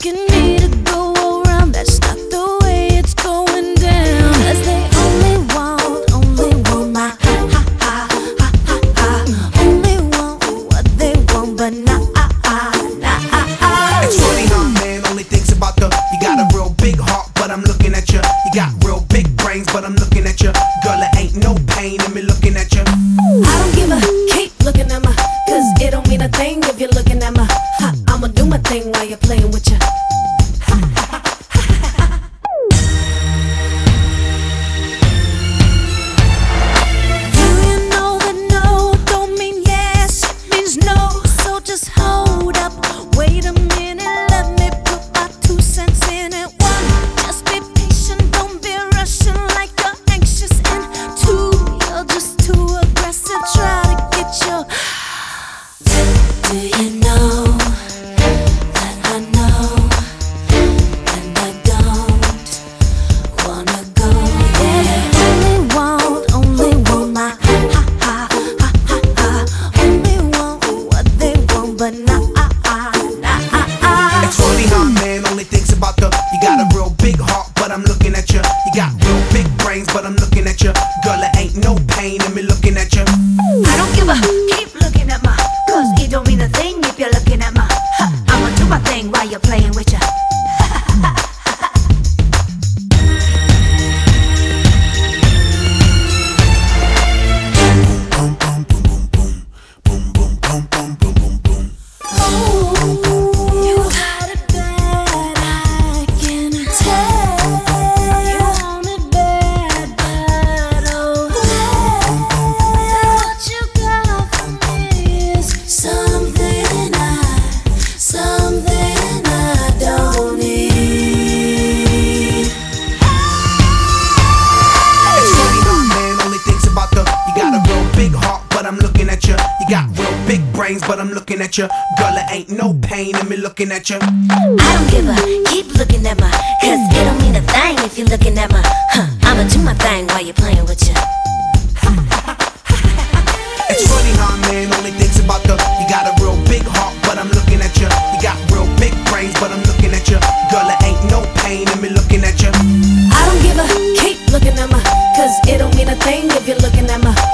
asking me to go around. That's not the way it's going down. 'Cause they only want my ha. Only want what they want, but nah. It's funny how man only thinks about the. You got a real big heart, but I'm looking at you. You got real big brains, but I'm looking at you. Girl, it ain't no pain in me looking at you. I don't give a keep looking at my, 'cause it don't mean a thing if you're looking at my. I'ma do my thing while you're playing with ya. Do you know that no don't mean yes, it means no. So just hold up, wait a minute, let me put my 2 cents in it. 1, just be patient, don't be rushing like you're anxious. And 2, you're just too aggressive, try to get your. Do you know that I know, and I don't wanna go there. Only want my ha. Only want what they want, but nah. It's funny how man only thinks about the. You got a real big heart, but I'm looking at you. You got real big brains, but I'm looking at you. Girl, it ain't no pain in me looking at you. I don't give a keep looking at my, 'cause it don't mean a thing if you're looking at my. I'ma do my thing while you're playing with ya. You got it bad, I can tell. You want it bad, oh. What you got for me is something I don't need. It's funny how man only thinks about the. You got a real big heart, but I'm looking at you. You got real big brains, but I'm looking at you. Girl, it ain't no pain in me looking at you. I don't give a keep looking at my, 'cause it don't mean a thing if you're looking at my. I'ma do my thing while you're playing with ya. It's funny how man only thinks about the. You got a real big heart, but I'm looking at you. You got real big brains, but I'm looking at you. Girl, it ain't no pain in me looking at you. I don't give a keep looking at my, 'cause it don't mean a thing if you're looking at my.